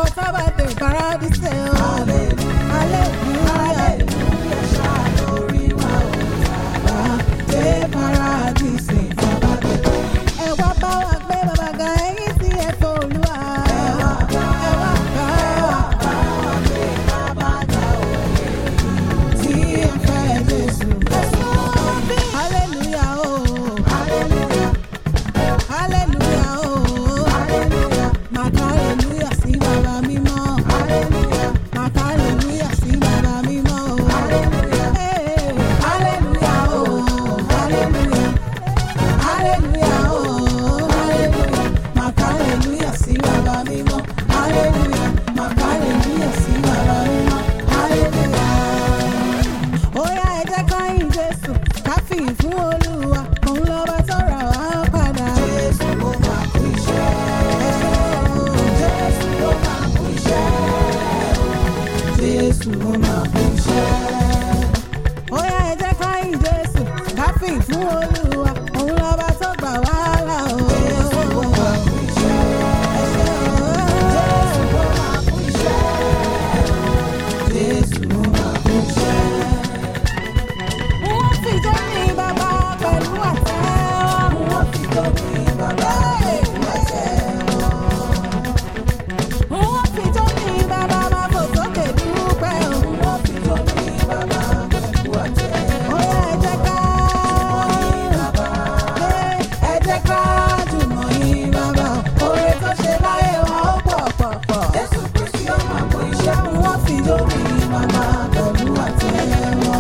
whatever the paradise. Hallelujah, hallelujah. Shalori wa otaba de paradise. Ẹ wá bá wa gbé bàbá ga ẹ̀yin tí ẹ tó Olúwa. Ẹ wá bá wa gbé bàbá ga òye tí ẹ fẹ́ Jésù. Hallelujah, oh, hallelujah, hallelujah, oh, hallelujah. Maka hallelujah sí bàbá mímọ́. Hallelujah, maka hallelujah sí bàbá mímọ́. Hallelujah, hey, hallelujah, oh, hallelujah, hallelujah, oh, hallelujah. Maka hallelujah sí bàbá mímọ́. Hallelujah, maka hallelujah sí bàbá mímọ́. Hallelujah. Oya ẹ jẹ́ ká yìn Jésù, ká fi fún Olúwa, òun lọ́ba tó rà wá padà. Jésù ó máa kú iṣẹ́. Jésù ó máa kú iṣẹ́. Jésù ó máa kú iṣẹ́. Oya ẹ jẹ́ ká yìn Jésù, ká fi fún Olúwa, òun lọ́ba tó gbà wá là o. Jésù ó máa kú iṣẹ́. Jésù ó máa kú iṣẹ́. Jésù ó máa kú iṣẹ́. Wọ́n fi jó ní bàbá pẹ̀lú àtẹ́wọ́. Wọ́n fi jó ní bàbá pẹ̀lú àtẹ́wọ́. Wọ́n fi jó ní bàbá máa fò sókè dúpẹ́ o. Wọ́n fi jó ní bàbá pẹ̀lú àtẹ́wọ́. Ó yá ẹ jẹ́ ká yìn bàbá. Ẹ jẹ́ ká jùmọ̀ yìn bàbá. Oore tó ṣe láyé wa ó pọ̀ pọ̀ pọ̀. Jésù Kristi ó máa kú iṣẹ́. Wọ́n fi jó ní bàbá pẹ̀lú àtẹ́wọ́.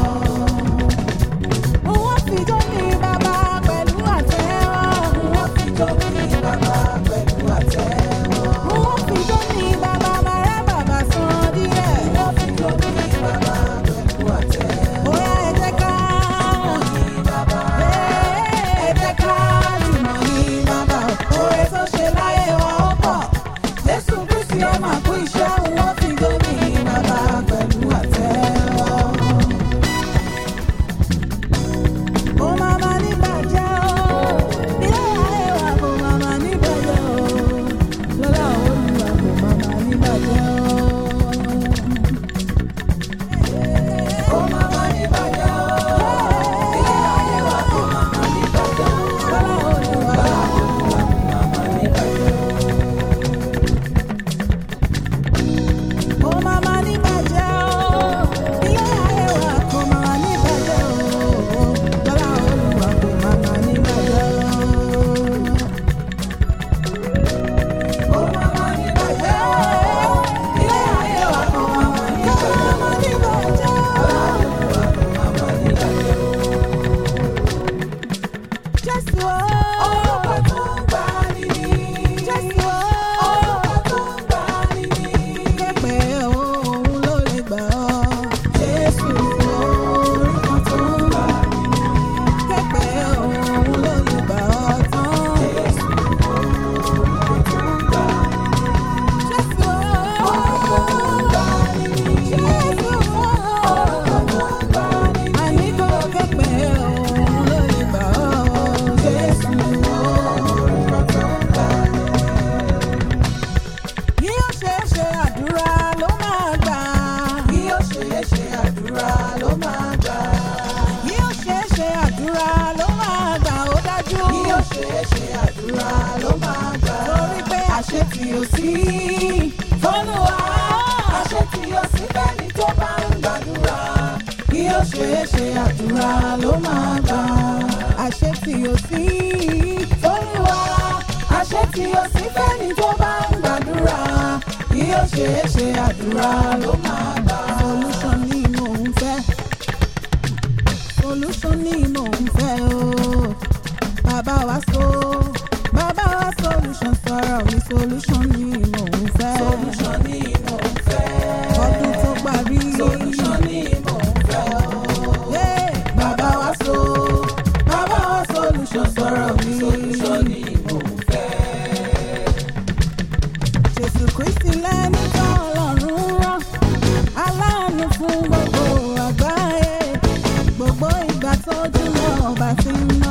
Wọ́n fi jó ní bàbá pẹ̀lú àtẹ́wọ́. Wọ́n fi jó ní bàbá pẹ̀lú àtẹ́wọ́. Wọ́n fi jó ní bàbá máa rẹ́ bàbá san díẹ̀. Wọ́n fi jó ní bàbá pẹ̀lú àtẹ́wọ́. Ó yá ẹ jẹ́ ká yìn bàbá. Ẹ jẹ́ ká jùmọ̀ yìn bàbá. Oore tó ṣe láyé wa ó pọ̀. Jésù Kristi ó máa kú iṣẹ́. Wọ́n fi jó ní bàbá pẹ̀lú àtẹ́wọ́. Kò máa ma ní bàjẹ́ o, ilé ayé wa kò máa ma ní bàjẹ́ o, lọ́lá Olúwa kò máa ma ní bàjẹ́ o. Kò máa ma ní bàjẹ́ o, ilé ayé wa kò máa ma ní bàjẹ́ o, lọ́lá Olúwa kò máa ma ní bàjẹ́ o. Kò máa ma ní bàjẹ́ o, ilé ayé wa kò máa ma ní bàjẹ́ o, lọ́lá Olúwa kò máa ma ní bàjẹ́ o. Kò máa ma ní bàjẹ́ o, ilé ayé wa kò máa ma ní bàjẹ́ o, lọ́lá Olúwa kò máa ma ní bàjẹ́ o. Jésù o, orúkọ tó ń gbà ní ní. Jésù o, orúkọ tó ń gbà ní ní. Kẹ́pẹ́ òun ló lè gbà ọ́. Jésù o, orúkọ tó ń gbà ní ní. Kẹ́pẹ́ òun ló lè gbà ọ́ tán. Jésù o, orúkọ tó ń gbà ní ní. Jésù o, orúkọ tó ń gbà ní ní. Jésù o, orúkọ tó ń gbà ní ní. Àní kò kẹ́pẹ́ òun ló lè gbà ọ́. Jésù o, orúkọ tó ń gbà ní ní. Bí ó ṣe é ṣe àdúrà ló máa gbà. Bí ó ṣe é ṣe àdúrà ló máa gbà. Bí ó ṣe é ṣe àdúrà ló máa gbà ó dájú. Bí ó ṣe é ṣe àdúrà ló máa gbà. Torí pé àṣetì ò sí f'Olúwa. Àṣetì ò sí fẹ́ni tó bá ń gbàdúrà. Bí ó ṣe é ṣe àdúrà ló máa gbà. Àṣetì ò sí f'Olúwa. Àṣetì ò sí fẹ́ni tó bá ń gbàdúrà. Bí ó ṣe é ṣe àdúrà ló máa gbà. Solution ni mò ń fẹ́. Solution ni mò ń fẹ́ o. Bàbá wa solution sọ̀rọ̀ mi. Solution ni mò ń fẹ́. Solution ni mò ń fẹ́. Ọdún tó parí. Solution ni mò ń fẹ́ o. Bàbá wa solution sọ̀rọ̀ mi. Solution ni mò ń fẹ́. Jésù Kristi lẹ́ni tó Ọlọ́run rán. Aláàánú fún gbogbo àgbáyé. Gbogbo ìgbà tójú náà bá ti ń